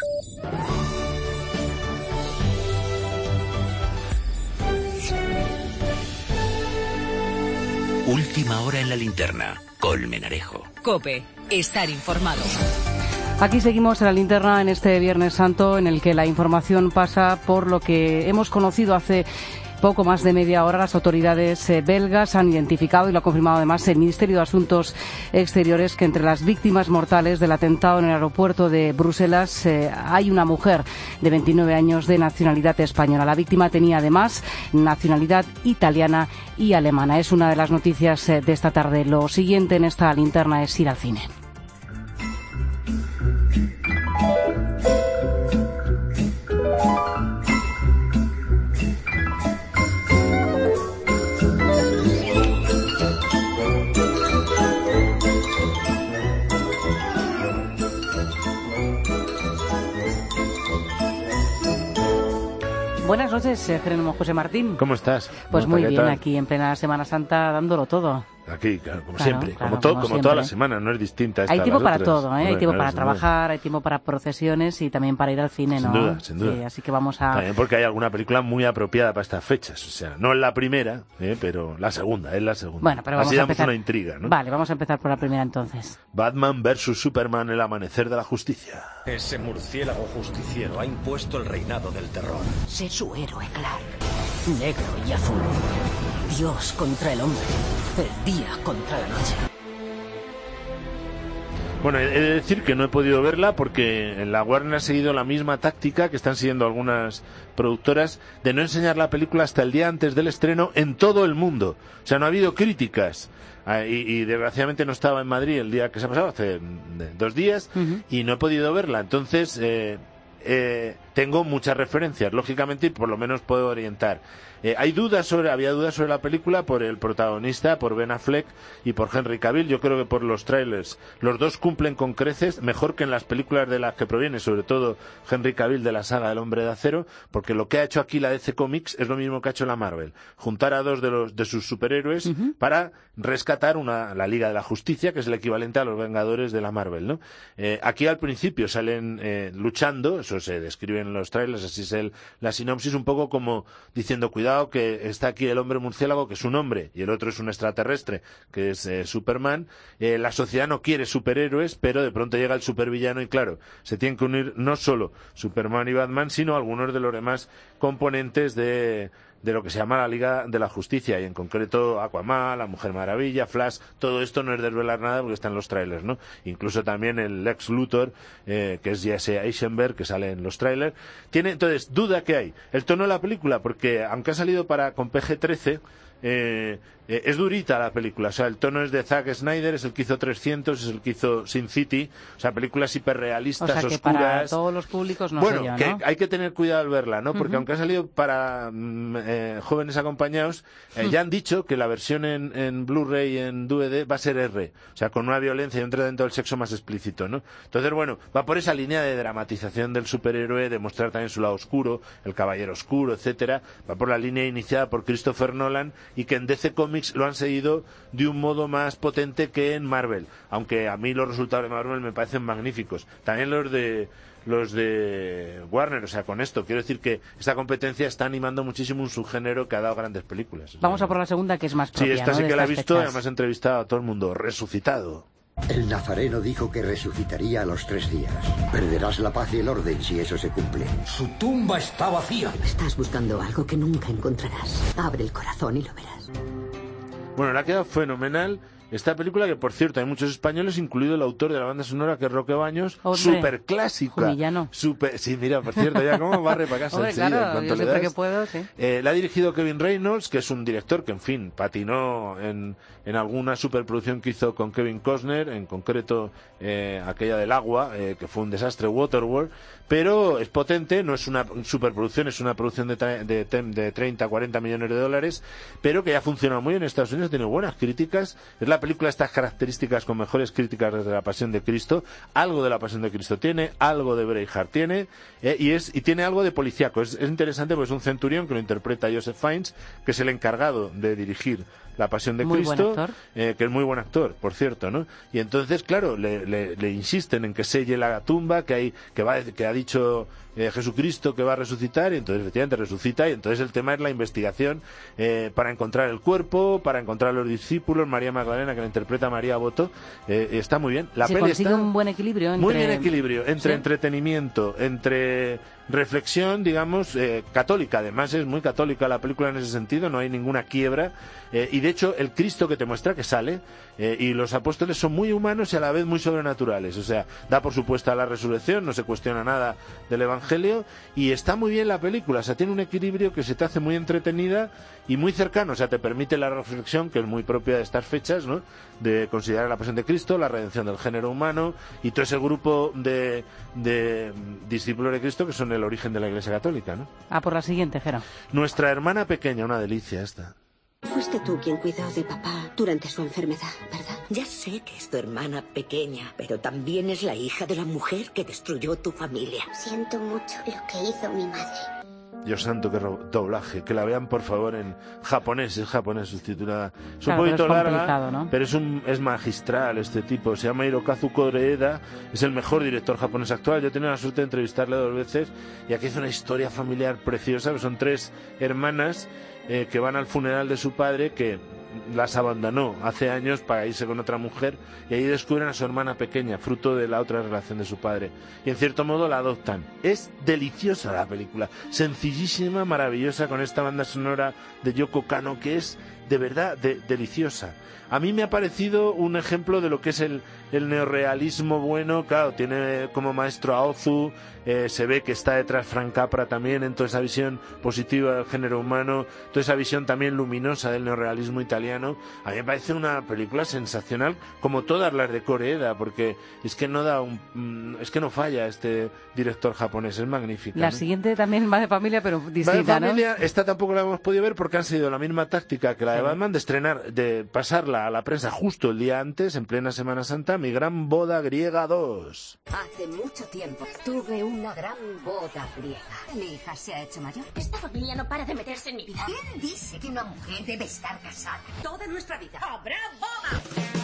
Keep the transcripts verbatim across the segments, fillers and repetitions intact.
Última hora en la linterna. Colmenarejo. COPE. Estar informado. Aquí seguimos en la linterna en este Viernes Santo, en el que la información pasa por lo que hemos conocido hace poco más de media hora. Las autoridades eh, belgas han identificado, y lo ha confirmado además el Ministerio de Asuntos Exteriores, que entre las víctimas mortales del atentado en el aeropuerto de Bruselas eh, hay una mujer de veintinueve años de nacionalidad española. La víctima tenía además nacionalidad italiana y alemana. Es una de las noticias eh, de esta tarde. Lo siguiente en esta linterna es ir al cine. Buenas noches, eh, Jerónimo José Martín. ¿Cómo estás? Pues muy bien, tal? aquí en plena Semana Santa dándolo todo. Aquí, claro, como Claro, siempre, claro, como, todo, como como siempre. toda la semana, no es distinta esta Hay a tiempo las para otras. todo, ¿eh? Hombre, Hay tiempo claro, para sin duda. trabajar, hay tiempo para procesiones y también para ir al cine, ¿no? Sin duda, sin duda. Sí, así que vamos a... También porque hay alguna película muy apropiada para estas fechas. O sea, no es la primera, ¿eh? Pero la segunda, es la segunda. Bueno, pero vamos Así a damos empezar... una intriga, ¿no? Vale, vamos a empezar por la primera entonces. Batman versus Superman, el amanecer de la justicia. Ese murciélago justiciero ha impuesto el reinado del terror. Sé su héroe, Clark. Negro y azul. Dios contra el hombre. El día contra la noche. Bueno, he de decir que no he podido verla porque en la Warner ha seguido la misma táctica que están siguiendo algunas productoras de no enseñar la película hasta el día antes del estreno en todo el mundo. O sea, no ha habido críticas. Ah, y, y desgraciadamente no estaba en Madrid el día que se ha pasado, hace dos días, uh-huh. y no he podido verla. Entonces, eh, eh, tengo muchas referencias, lógicamente, y por lo menos puedo orientar. Eh, hay dudas sobre, había dudas sobre la película por el protagonista, por Ben Affleck y por Henry Cavill. Yo creo que por los trailers los dos cumplen con creces, mejor que en las películas de las que proviene, sobre todo Henry Cavill de la saga del Hombre de Acero, porque lo que ha hecho aquí la D C Comics es lo mismo que ha hecho la Marvel, juntar a dos de los de sus superhéroes uh-huh. para rescatar una la Liga de la Justicia, que es el equivalente a los Vengadores de la Marvel, ¿no? Eh, aquí al principio salen eh, luchando, eso se describe en los trailers, así es el, la sinopsis, un poco como diciendo, cuidado que está aquí el hombre murciélago, que es un hombre, y el otro es un extraterrestre, que es eh, Superman. Eh, la sociedad no quiere superhéroes, pero de pronto llega el supervillano y claro, se tienen que unir no solo Superman y Batman, sino algunos de los demás componentes de... de lo que se llama la Liga de la Justicia, y en concreto Aquaman, la Mujer Maravilla, Flash. Todo esto no es desvelar nada porque está en los trailers, ¿no? Incluso también el Lex Luthor, eh, que es Jesse Eisenberg, que sale en los trailers. Tiene, entonces, duda que hay. El tono de la película, porque aunque ha salido para con P G trece, eh, eh, es durita la película. O sea, el tono es de Zack Snyder, es el que hizo trescientos, es el que hizo Sin City. O sea, películas hiperrealistas, o sea, que oscuras. Para todos los públicos no bueno, sé yo, que ¿no? hay que tener cuidado al verla, ¿no? Porque uh-huh. aunque ha salido para eh, jóvenes acompañados, eh, uh-huh. ya han dicho que la versión en, en Blu-ray y en D V D va a ser R. O sea, con una violencia y un tratamiento del sexo más explícito, ¿no? Entonces, bueno, va por esa línea de dramatización del superhéroe, de mostrar también su lado oscuro, el caballero oscuro, etcétera. Va por la línea iniciada por Christopher Nolan y que en D C Comics lo han seguido de un modo más potente que en Marvel, aunque a mí los resultados de Marvel me parecen magníficos, también los de los de Warner. O sea, con esto quiero decir que esta competencia está animando muchísimo un subgénero que ha dado grandes películas. Vamos a por la segunda, que es más propia, sí, esta ¿no? sí de que la he visto, fechas. además he entrevistado a todo el mundo. Resucitado. El nazareno dijo que resucitaría a los tres días. Perderás la paz y el orden si eso se cumple. Su tumba está vacía. Estás buscando algo que nunca encontrarás. Abre el corazón y lo verás. Bueno, le ha quedado fenomenal esta película, que por cierto hay muchos españoles, incluido el autor de la banda sonora, que es Roque Baños, súper clásica. Super, sí, mira, por cierto, ya cómo barre para casa. Hombre, enseguida, claro, en cuanto yo le siempre das. que puedo, sí. Eh, la ha dirigido Kevin Reynolds, que es un director que, en fin, patinó en, en alguna superproducción que hizo con Kevin Costner, en concreto eh, aquella del agua, eh, que fue un desastre, Waterworld, pero es potente, no es una superproducción, es una producción de, de, de treinta, cuarenta millones de dólares, pero que ya ha funcionado muy bien en Estados Unidos, tiene buenas críticas. Es la película de estas características con mejores críticas desde La Pasión de Cristo. Algo de La Pasión de Cristo tiene, algo de Braveheart tiene, eh, y es y tiene algo de policíaco. Es, es interesante porque es un centurión que lo interpreta Joseph Fiennes, que es el encargado de dirigir La Pasión de muy Cristo, buen eh, que es muy buen actor, por cierto, ¿no? Y entonces, claro, le, le, le insisten en que selle la tumba, que hay que va que ha dicho eh, Jesucristo que va a resucitar, y entonces efectivamente resucita, y entonces el tema es la investigación eh, para encontrar el cuerpo, para encontrar a los discípulos. María Magdalena, que la interpreta María Boto, eh, está muy bien. La Se peli consigue está un buen equilibrio entre... muy bien equilibrio entre ¿Sí? entretenimiento, entre reflexión, digamos, eh, católica. Además es muy católica la película en ese sentido, no hay ninguna quiebra, eh, y de hecho el Cristo que te muestra, que sale, eh, y los apóstoles son muy humanos y a la vez muy sobrenaturales. O sea, da por supuesta la resurrección, no se cuestiona nada del Evangelio, y está muy bien la película. O sea, tiene un equilibrio que se te hace muy entretenida y muy cercano. O sea, te permite la reflexión, que es muy propia de estas fechas, ¿no? De considerar la pasión de Cristo, la redención del género humano y todo ese grupo de, de discípulos de Cristo que son el origen de la Iglesia Católica, ¿no? Ah, por la siguiente, Gera. Nuestra hermana pequeña, una delicia esta. Fuiste tú quien cuidó de papá durante su enfermedad, ¿verdad? Ya sé que es tu hermana pequeña, pero también es la hija de la mujer que destruyó tu familia. Siento mucho lo que hizo mi madre. Dios santo, qué doblaje. Que la vean, por favor, en japonés. Es japonés subtitulada. Es claro, un poquito pero es larga, ¿no? pero es, un, es magistral este tipo. Se llama Hirokazu Koreeda. Es el mejor director japonés actual. Yo he tenido la suerte de entrevistarle dos veces. Y aquí es una historia familiar preciosa. Son tres hermanas eh, que van al funeral de su padre, que las abandonó hace años para irse con otra mujer, y ahí descubren a su hermana pequeña, fruto de la otra relación de su padre, y en cierto modo la adoptan. Es deliciosa la película, sencillísima, maravillosa, con esta banda sonora de Yoko Kanno que es de verdad de, deliciosa. A mí me ha parecido un ejemplo de lo que es el, el neorrealismo bueno. Claro, tiene como maestro a Ozu, eh, se ve que está detrás Frank Capra también en toda esa visión positiva del género humano, toda esa visión también luminosa del neorrealismo italiano. A mí me parece una película sensacional, como todas las de Koreeda, porque es que no da un, es que no falla este director japonés, es magnífica. La ¿no? siguiente también va de familia, pero distinta, va de familia, ¿no? Esta tampoco la hemos podido ver porque han seguido la misma táctica que la de Batman, de estrenar, de pasarla a la prensa justo el día antes, en plena Semana Santa. Mi gran boda griega dos. Hace mucho tiempo tuve una gran boda griega. Mi hija se ha hecho mayor. Esta familia no para de meterse en mi vida. ¿Quién dice que una mujer debe estar casada? Toda nuestra vida habrá boda.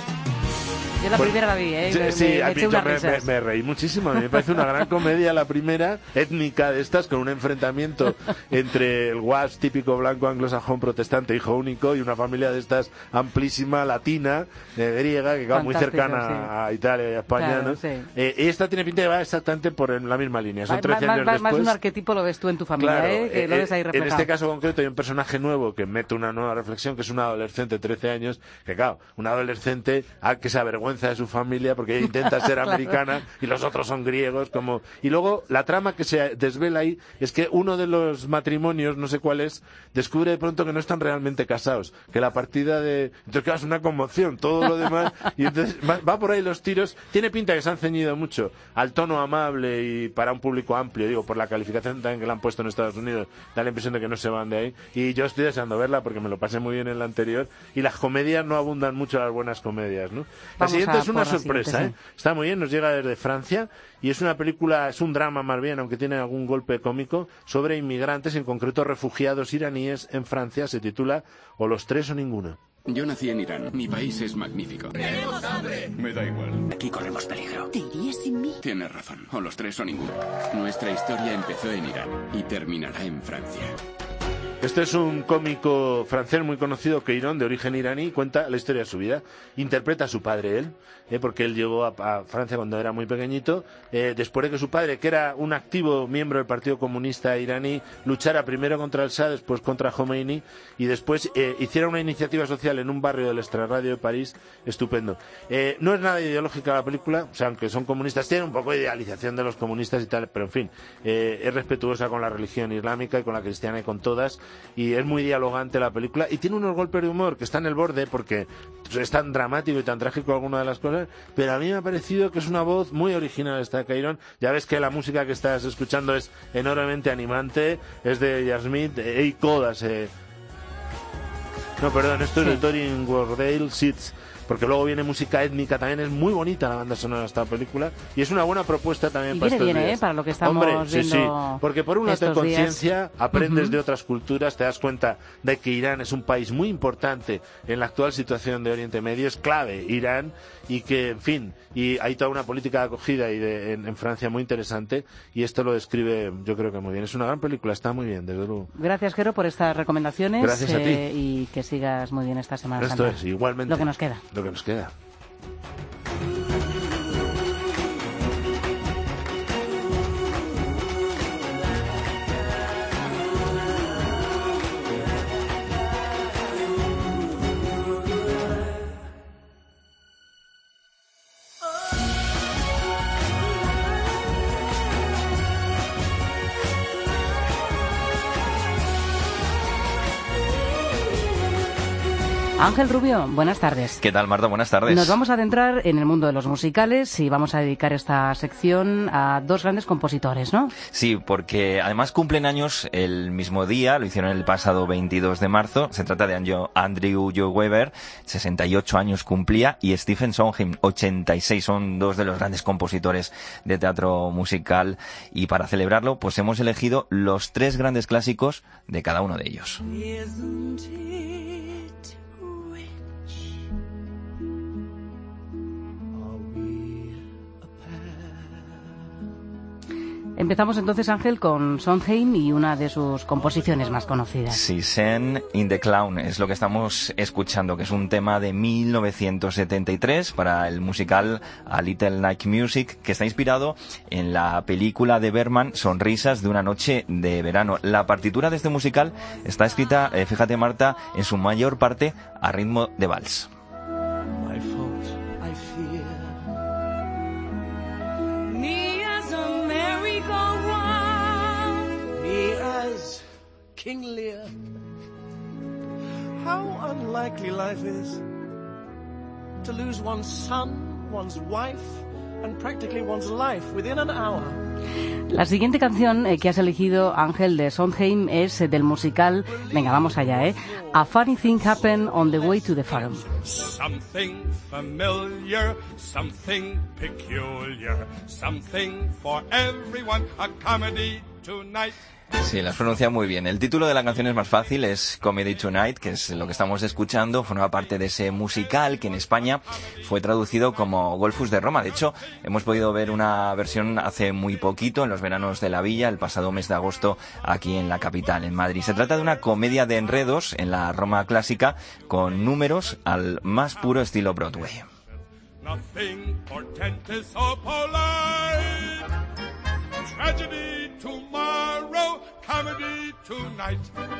Yo la Pues, primera la vi, ¿eh? Me, sí, me, a me mí eché yo unas me, me, risas. me reí muchísimo. A mí me parece una gran comedia la primera, étnica de estas, con un enfrentamiento entre el guas típico blanco anglosajón protestante, hijo único, y una familia de estas amplísima, latina, eh, griega, que queda muy cercana sí. a Italia y a España, Claro, ¿no? sí. Eh, esta tiene pinta de va exactamente por en la misma línea. Son Va- trece va- años va- después. Más un arquetipo lo ves tú en tu familia, Claro, ¿eh? Que lo eh, ves ahí en reflejado. este caso concreto hay un personaje nuevo que mete una nueva reflexión, que es una adolescente de trece años, que claro, una adolescente a que se avergüenza de su familia porque ella intenta ser Claro. americana y los otros son griegos, como... Y luego la trama que se desvela ahí es que uno de los matrimonios, no sé cuál es, descubre de pronto que no están realmente casados, que la partida de... Entonces claro, es una conmoción, todo lo demás, y entonces va, va por ahí los tiros. Tiene pinta que se han ceñido mucho al tono amable y para un público amplio, digo, por la calificación también que le han puesto en Estados Unidos, da la impresión de que no se van de ahí, y yo estoy deseando verla porque me lo pasé muy bien en la anterior, y las comedias no abundan mucho, las buenas comedias, ¿no? La Vamos siguiente a es una por la sorpresa, siguiente, ¿eh? Está muy bien, nos llega desde Francia, y es una película, es un drama más bien, aunque tiene algún golpe cómico, sobre inmigrantes, en concreto refugiados iraníes en Francia. Se titula O los tres o ninguno. Yo nací en Irán. Mi país es magnífico. ¡Tenemos hambre! Me da igual. Aquí corremos peligro. ¿Te irías sin mí? Tienes razón. O los tres o ninguno. Nuestra historia empezó en Irán y terminará en Francia. Este es un cómico francés muy conocido, Queiron, de origen iraní, cuenta la historia de su vida. Interpreta a su padre él, eh, porque él llegó a, a Francia cuando era muy pequeñito, eh, después de que su padre, que era un activo miembro del Partido Comunista iraní, luchara primero contra el Shah, después contra Khomeini, y después eh, hiciera una iniciativa social en un barrio del extrarradio de París, estupendo. Eh, no es nada ideológica la película, o sea, aunque son comunistas, tiene un poco de idealización de los comunistas y tal, pero en fin, eh, es respetuosa con la religión islámica y con la cristiana y con todas, y es muy dialogante la película, y tiene unos golpes de humor que están en el borde, porque es tan dramático y tan trágico alguna de las cosas, pero a mí me ha parecido que es una voz muy original esta de Queiron. Ya ves que la música que estás escuchando es enormemente animante, es de Yasmith, Ey Kodas, eh. no, perdón, esto Sí. es de Torin Wardale Seeds. porque luego viene música étnica, también es muy bonita la banda sonora de esta película, y es una buena propuesta también y para estos viene, días. ¿eh? Para lo que estamos Hombre, viendo sí, sí, porque por un lado de conciencia, días. aprendes uh-huh. de otras culturas, te das cuenta de que Irán es un país muy importante en la actual situación de Oriente Medio, es clave Irán, y que, en fin, y hay toda una política de acogida y de, en, en Francia muy interesante, y esto lo describe, yo creo que muy bien. Es una gran película, está muy bien, desde luego. Gracias, Jero, por estas recomendaciones. Gracias a ti. Eh, y que sigas muy bien esta semana. Esto Santa. es, igualmente. Lo que nos queda. Lo que nos queda. Ángel Rubio, buenas tardes. ¿Qué tal, Marta? Buenas tardes. Nos vamos a adentrar en el mundo de los musicales y vamos a dedicar esta sección a dos grandes compositores, ¿no? Sí, porque además cumplen años el mismo día, lo hicieron el pasado veintidós de marzo. Se trata de Andrew Lloyd Webber, sesenta y ocho años cumplía, y Stephen Sondheim, ochenta y seis. Son dos de los grandes compositores de teatro musical, y para celebrarlo pues hemos elegido los tres grandes clásicos de cada uno de ellos. Empezamos entonces, Ángel, con Sondheim y una de sus composiciones más conocidas. Sí, Scene in the Clown es lo que estamos escuchando, que es un tema de mil novecientos setenta y tres para el musical A Little Night Music, que está inspirado en la película de Bergman, Sonrisas de una noche de verano. La partitura de este musical está escrita, eh, fíjate, Marta, en su mayor parte a ritmo de vals. King Lear, how unlikely life is to lose one's son, one's wife, and practically one's life within an hour. La siguiente canción eh, que has elegido, Ángel, de Sondheim es eh, del musical, venga, vamos allá, ¿eh? A Funny Thing Happened on the Way to the Farm. Something familiar, something peculiar, something for everyone, a comedy tonight. Sí, las pronuncia muy bien. El título de la canción es más fácil, es Comedy Tonight, que es lo que estamos escuchando. Forma parte de ese musical que en España fue traducido como Golfus de Roma. De hecho, hemos podido ver una versión hace muy poquito, en los veranos de la Villa, el pasado mes de agosto, aquí en la capital, en Madrid. Se trata de una comedia de enredos en la Roma clásica, con números al más puro estilo Broadway. Nothing portentous or polite. Tragedy tomorrow, comedy tonight.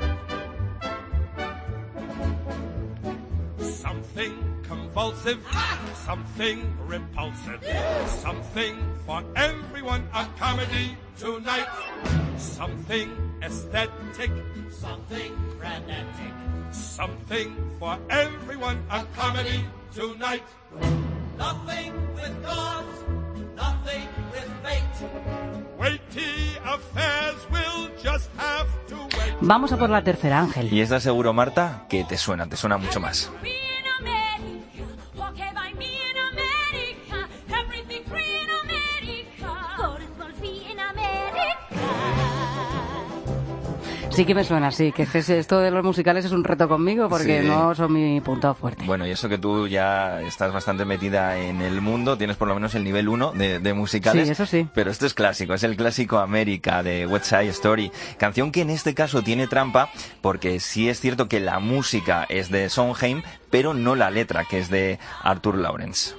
Something convulsive, something repulsive, something for everyone, a comedy tonight. Something aesthetic, something frenetic, something for everyone, a comedy tonight. Nothing with gods, nothing with fate. Weighty affairs will just have to wait. Vamos a por la tercera, Ángel. Y esta seguro, Marta, que te suena, te suena mucho más. Sí que me suena, sí, que esto de los musicales es un reto conmigo porque sí. No son mi punto fuerte. Bueno, y eso que tú ya estás bastante metida en el mundo, tienes por lo menos el nivel uno de, de musicales. Sí, eso sí. Pero esto es clásico, es el clásico América de West Side Story. Canción que en este caso tiene trampa porque sí es cierto que la música es de Sondheim, pero no la letra, que es de Arthur Lawrence.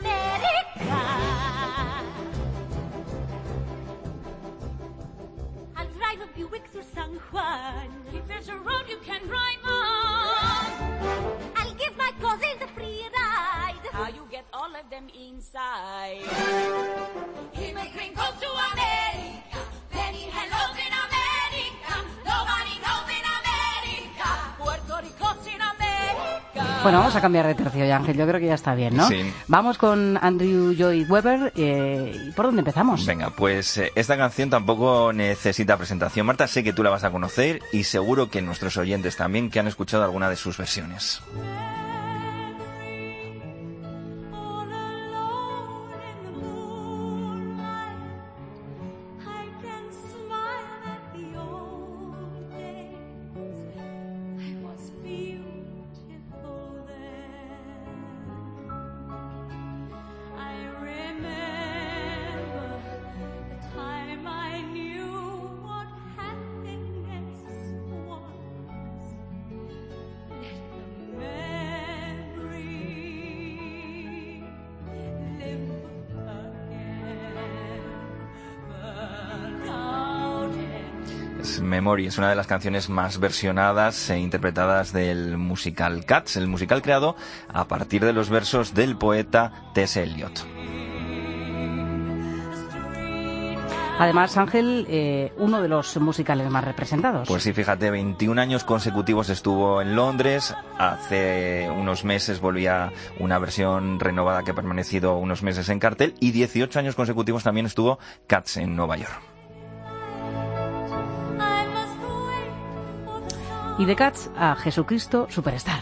Inside. He may bring gold to America, many hellos in America, nobody knows in America, Puerto Rico's in America. Bueno, vamos a cambiar de tercio ya, Ángel, yo creo que ya está bien, ¿no? Sí. Vamos con Andrew Lloyd Webber, eh, ¿por dónde empezamos? Venga, pues eh, esta canción tampoco necesita presentación, Marta, sé que tú la vas a conocer y seguro que nuestros oyentes también, que han escuchado alguna de sus versiones. Cats Memory. Es una de las canciones más versionadas e interpretadas del musical Cats, el musical creado a partir de los versos del poeta T S Eliot. Además, Ángel, eh, uno de los musicales más representados. Pues sí, fíjate, veintiún años consecutivos estuvo en Londres. Hace unos meses volvía una versión renovada que ha permanecido unos meses en cartel. Y dieciocho años consecutivos también estuvo Cats en Nueva York. Y de Cats a Jesucristo Superstar.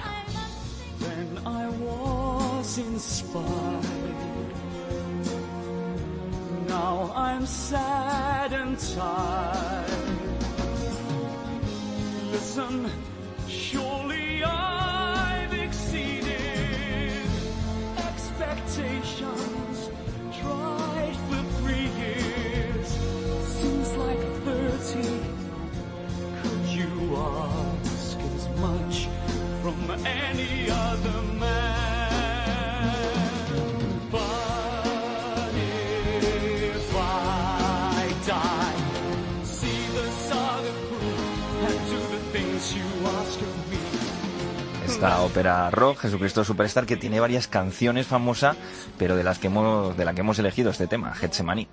Now I'm sad and tired. Listen, surely I've exceeded expectations. Tried for three years, seems like thirty. Could you ask as much from any other man? Esta ópera rock, Jesucristo Superstar, que tiene varias canciones famosas, pero de las que hemos, de la que hemos elegido este tema, Getsemaní.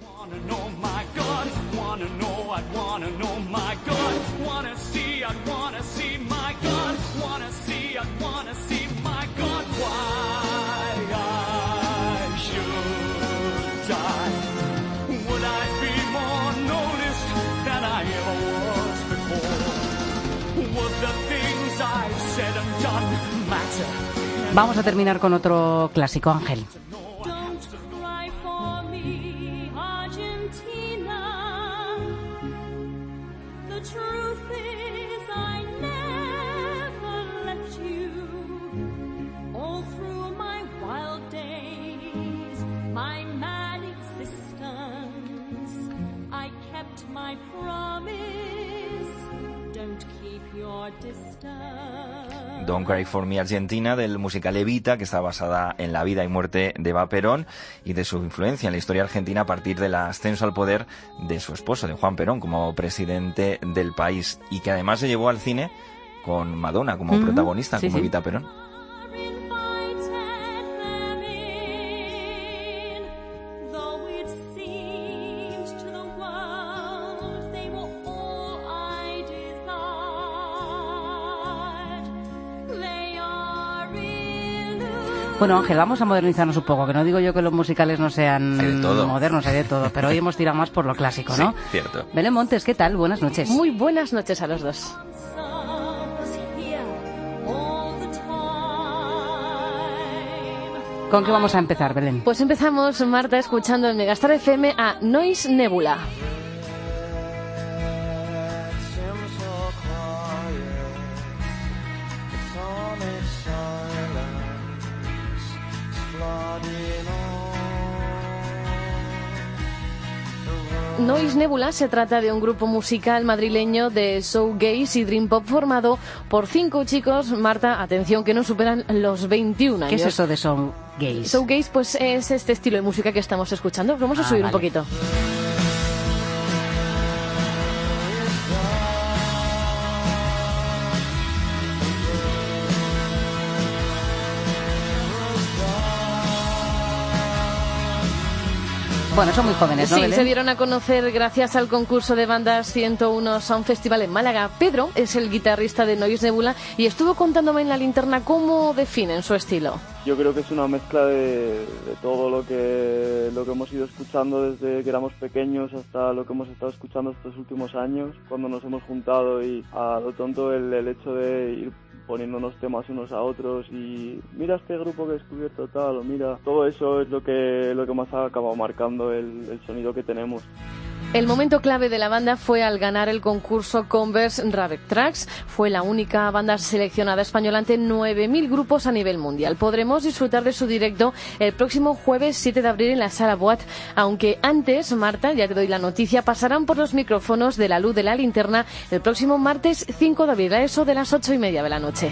Vamos a terminar con otro clásico, Ángel. Don't Cry for Me Argentina, del musical Evita, que está basada en la vida y muerte de Eva Perón y de su influencia en la historia argentina a partir del ascenso al poder de su esposo, de Juan Perón, como presidente del país, y que además se llevó al cine con Madonna como uh-huh. protagonista, sí, como sí. Evita Perón. Bueno, Ángel, vamos a modernizarnos un poco, que no digo yo que los musicales no sean modernos, hay de todo, pero hoy hemos tirado más por lo clásico, ¿no? Sí, cierto. Belén Montes, ¿qué tal? Buenas noches. Muy buenas noches a los dos. ¿Con qué vamos a empezar, Belén? Pues empezamos, Marta, escuchando en Megastar F M a Noise Nebula. Noise Nebula se trata de un grupo musical madrileño de shoegaze y dream pop formado por cinco chicos, Marta, atención, que no superan los veintiún años. ¿Qué es eso de shoegaze? Shoegaze, pues es este estilo de música que estamos escuchando. Vamos a ah, subir vale. un poquito. Bueno, son muy jóvenes, ¿no, Sí, Belén? Se dieron a conocer gracias al concurso de bandas ciento uno Sound Festival en Málaga. Pedro es el guitarrista de Noise Nebula y estuvo contándome en la linterna cómo definen su estilo. Yo creo que es una mezcla de, de todo lo que lo que hemos ido escuchando desde que éramos pequeños hasta lo que hemos estado escuchando estos últimos años, cuando nos hemos juntado, y a lo tonto el, el hecho de ir poniéndonos temas unos a otros y mira este grupo que he descubierto tal, o mira, todo eso es lo que lo que más ha acabado marcando el, el sonido que tenemos. El momento clave de la banda fue al ganar el concurso Converse Rabbit Tracks. Fue la única banda seleccionada española ante nueve mil grupos a nivel mundial. Podremos disfrutar de su directo el próximo jueves siete de abril en la Sala Boat. Aunque antes, Marta, ya te doy la noticia, pasarán por los micrófonos de La Luz de la Linterna el próximo martes cinco de abril, a eso de las ocho y media de la noche.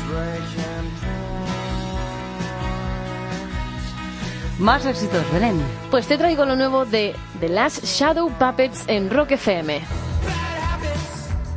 Más éxitos, Belén. Pues te traigo lo nuevo de The Last Shadow Puppets en Rock F M.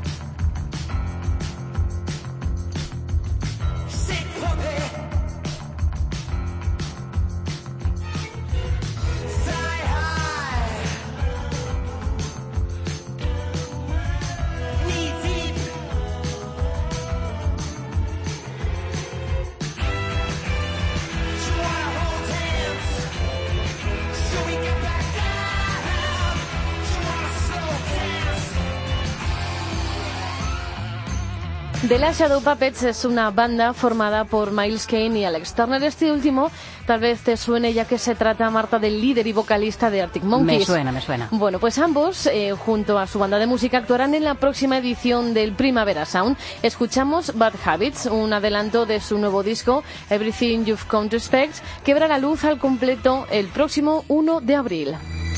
The Last Shadow Puppets es una banda formada por Miles Kane y Alex Turner. Este último tal vez te suene, ya que se trata, Marta, del líder y vocalista de Arctic Monkeys. Me suena, me suena. Bueno, pues ambos, eh, junto a su banda de música, actuarán en la próxima edición del Primavera Sound. Escuchamos Bad Habits, un adelanto de su nuevo disco Everything You've Come to Expect, que verá la luz al completo el próximo uno de abril.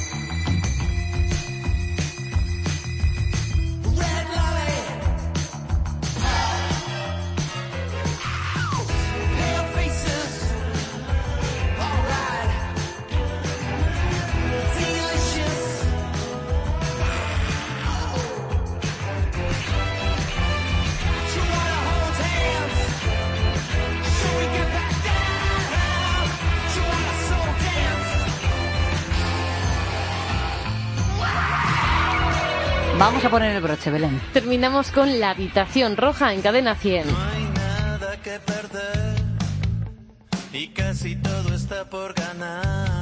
Vamos a poner el broche, Belén. Terminamos con La Habitación Roja en Cadena cien. No hay nada que perder y casi todo está por ganar.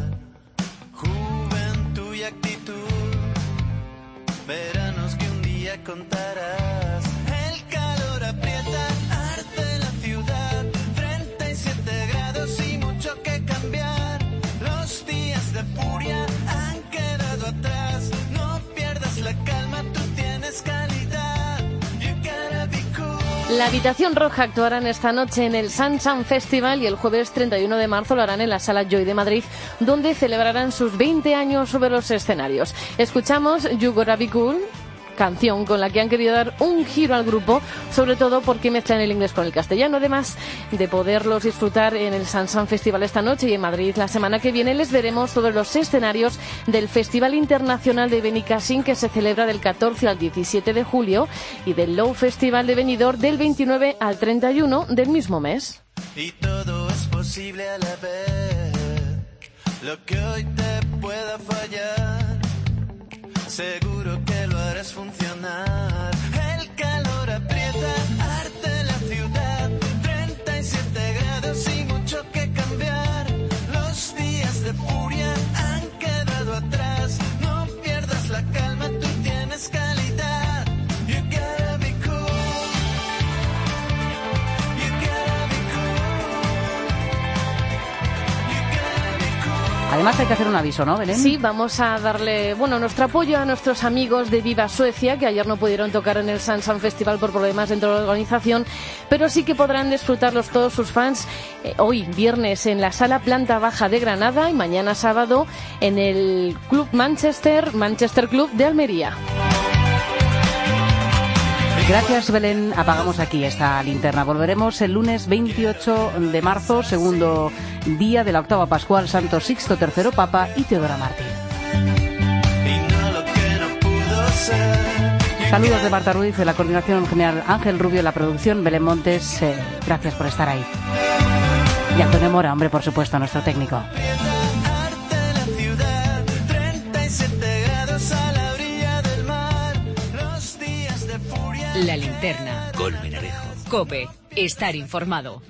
Juventud y actitud, veranos que un día contarás. El calor aprieta, arde la ciudad, treinta y siete grados y mucho que cambiar. Los días de furia han quedado atrás. No pierdas la calma, tú tienes calidad. You gotta be cool. La Habitación Roja actuarán esta noche en el Sun Sun Festival y el jueves treinta y uno de marzo lo harán en la Sala Joy de Madrid, donde celebrarán sus veinte años sobre los escenarios. Escuchamos You Gotta Be Cool, canción con la que han querido dar un giro al grupo, sobre todo porque mezclan el inglés con el castellano. Además de poderlos disfrutar en el Sun Sun Festival esta noche y en Madrid la semana que viene, les veremos sobre los escenarios del Festival Internacional de Benicàssim, que se celebra del catorce al diecisiete de julio, y del Low Festival de Benidorm del veintinueve al treinta y uno del mismo mes. Y todo es posible a la vez. Lo que hoy te pueda fallar, seguro que lo harás funcionar. El calor aprieta, arde la ciudad, treinta y siete grados y mucho que cambiar. Los días de furia han quedado atrás. No pierdas la calma, tú tienes calidad. You gotta be cool. You gotta be cool. You gotta be cool. Además hay que hacer un aviso, ¿no, Belén? Sí, vamos a darle, bueno, nuestro apoyo a nuestros amigos de Viva Suecia, que ayer no pudieron tocar en el Sun Sun Festival por problemas dentro de la organización, pero sí que podrán disfrutarlos todos sus fans eh, hoy, viernes, en la Sala Planta Baja de Granada y mañana sábado en el Club Manchester, Manchester Club de Almería. Gracias, Belén. Apagamos aquí esta linterna. Volveremos el lunes veintiocho de marzo, segundo día de la octava pascual, Santo Sixto tercero Papa y Teodora Mártir. Saludos de Marta Ruiz, de la coordinación general Ángel Rubio, la producción Belén Montes. Eh, gracias por estar ahí. Y Antonio Mora, hombre, por supuesto, nuestro técnico. La linterna. Colmenarejo. COPE. Estar informado.